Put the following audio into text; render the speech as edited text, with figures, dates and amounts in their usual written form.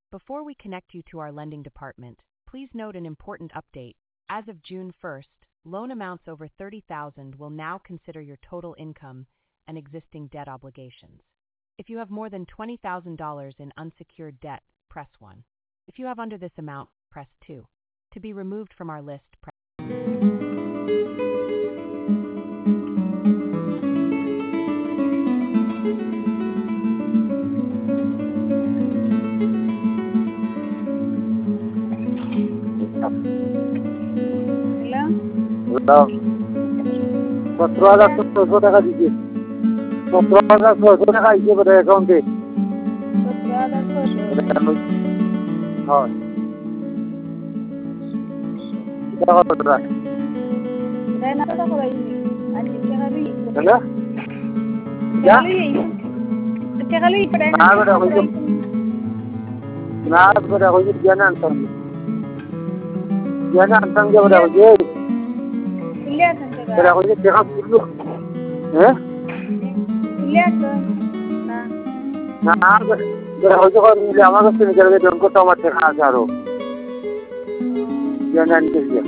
Before we connect you to our lending department, please note an important update. As of June 1st, loan amounts over $30,000 will now consider your total income and existing debt obligations. If you have more than $20,000 in unsecured debt, press 1. If you have under this amount, press 2. To be removed from our list, press Hello? 17,600 টাকা দিচ্ছি। 17,600 টাকা হিসেবে দেয় অ্যাকাউন্টে। 17,600 হয়। টাকা কত টাকা? Dahil nakita ko rin anjing ka kali. Hello? Kali pa rin. Na bada hoy. Na bada hoy diyan antam. Diyan antam ke bada hoy. Illa kan ka. Bada hoy teka purlo. Illa ka. Na bada hoy ko ni আমার কাছে নিয়ে গেলে জন কত আমার টাকা আছে আরো। Diyan antam.